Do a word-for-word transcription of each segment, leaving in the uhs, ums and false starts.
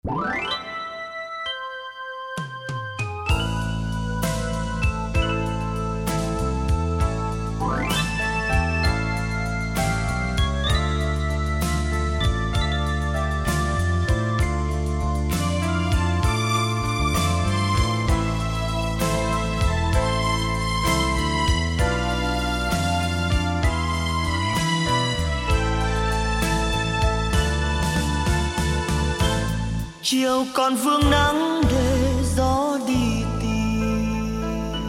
Chiều còn vương nắng để gió đi tìm,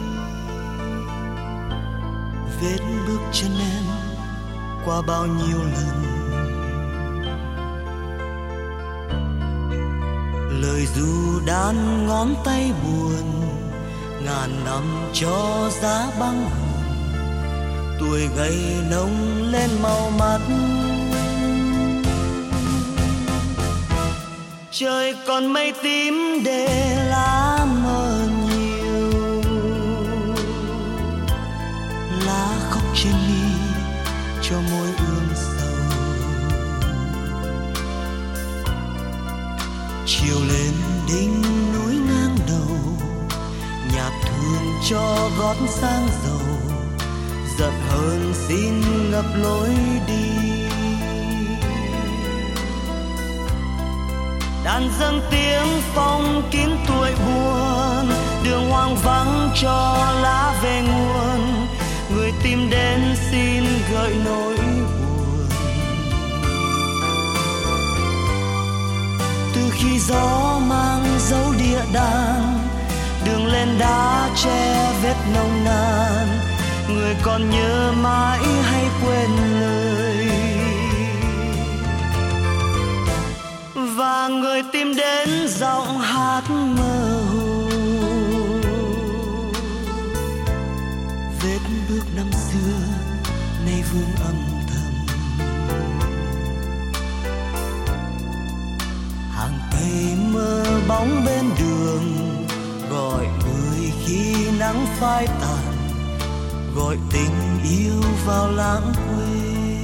vết bước chân em qua bao nhiêu lần, lời ru đan ngón tay buồn, ngàn năm cho giá băng hồng, tuổi gầy nông lên màu mắt. Trời còn mây tím để lá mờ nhiều, lá khóc trên mi cho môi ươm sầu. Chiều lên đỉnh núi ngang đầu, nhạc thương cho gót sang dầu, giận hơn xin ngập lối đi. Đàn dâng tiếng phong kín tuổi buồn, đường hoang vắng cho lá về nguồn, người tìm đến xin gợi nỗi buồn. Từ khi gió mang dấu địa đàng, đường lên đá che vết nồng nàn, người còn nhớ mãi hay quên lời. Và người tìm đến giọng hát mơ hồ, vết bước năm xưa nay vương âm thầm. Hàng cây mơ bóng bên đường, gọi người khi nắng phai tàn, gọi tình yêu vào lãng quên.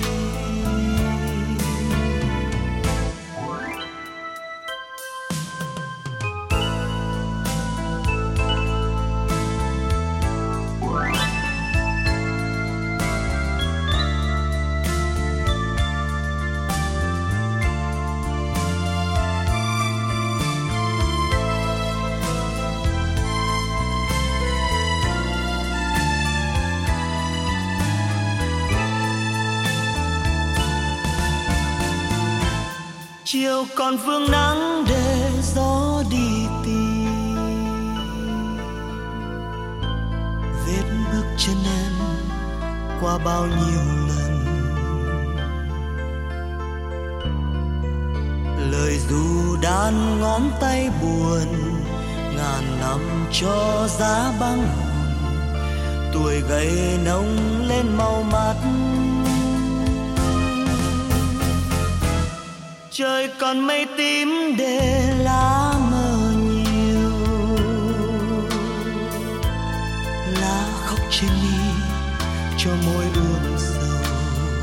Chiều còn vương nắng để gió đi tìm, vết bước chân em qua bao nhiêu lần, lời ru đan ngón tay buồn, ngàn năm cho giá băng hồng, tuổi gầy nông lên màu mắt. Trời còn mây tím để lá mờ nhiều, lá khóc trên mi cho môi ươm sầu.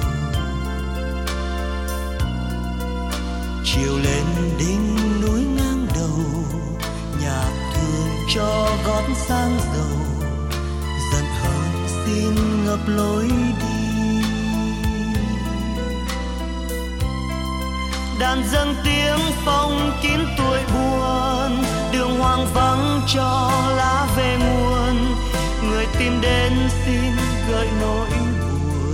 Chiều lên đỉnh núi ngang đầu, nhạc thương cho gót sang dầu, giận hờn xin ngập lối đi. Đàn dâng tiếng phong kín tuổi buồn, đường hoang vắng cho lá về nguồn, người tìm đến xin gợi nỗi buồn.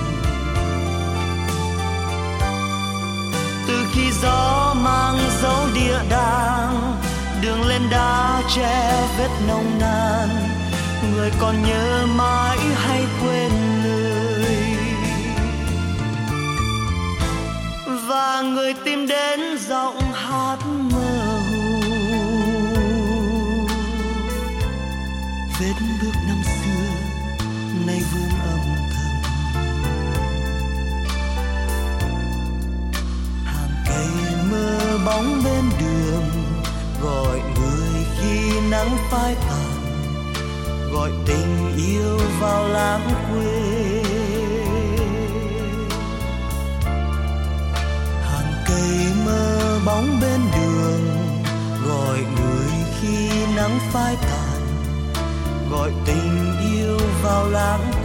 Từ khi gió mang dấu địa đàng, đường lên đá che vết nồng nàn, người còn nhớ mãi hay quên lời. Và người tìm đến giọng hát mơ hồ, vết bước năm xưa nay vương âm thầm. Hàng cây mơ bóng bên đường, gọi người khi nắng phai tàn, gọi tình yêu vào lãng quên. Cây mơ bóng bên đường, phai tàn, gọi tình yêu vào lãng